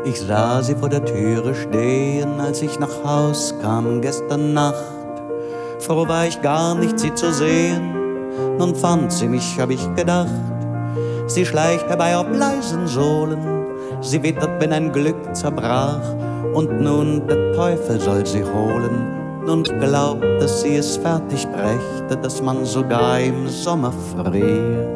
Ich sah sie vor der Türe stehen, als ich nach Haus kam gestern Nacht. Froh war ich gar nicht, sie zu sehen, nun fand sie mich, hab ich gedacht. Sie schleicht herbei auf leisen Sohlen, sie wittert, wenn ein Glück zerbrach. Und nun der Teufel soll sie holen, nun glaubt, dass sie es fertig brächte, dass man sogar im Sommer friert.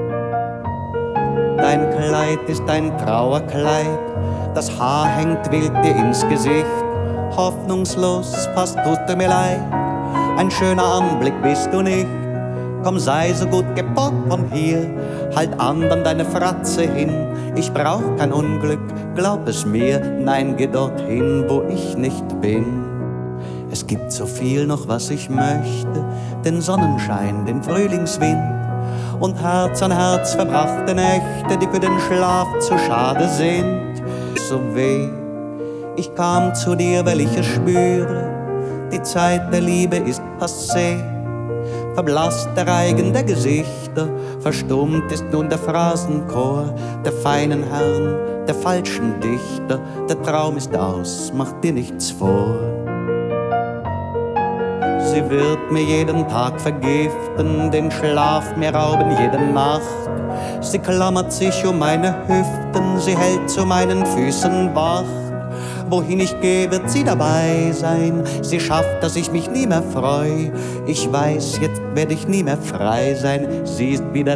Dein Kleid ist ein Trauerkleid, das Haar hängt wild dir ins Gesicht. Hoffnungslos, fast tut dir mir leid, ein schöner Anblick bist du nicht. Komm, sei so gut, geh fort von hier, halt andern deine Fratze hin. Ich brauch kein Unglück, glaub es mir, nein, geh dorthin, wo ich nicht bin. Es gibt so viel noch, was ich möchte, den Sonnenschein, den Frühlingswind und Herz an Herz verbrachte Nächte, die für den Schlaf zu schade sind. So weh, ich kam zu dir, weil ich es spüre, die Zeit der Liebe ist passé. Verblasst der Reigen der Gesichter, verstummt ist nun der Phrasenchor der feinen Herren, der falschen Dichter. Der Traum ist aus, mach dir nichts vor. Sie wird mir jeden Tag vergiften, den Schlaf mir rauben jede Nacht. Sie klammert sich um meine Hüften, sie hält zu meinen Füßen Wacht. Wohin ich gehe, wird sie dabei sein. Sie schafft, dass ich mich nie mehr freu. Ich weiß, jetzt werd ich nie mehr frei sein. Sie ist wieder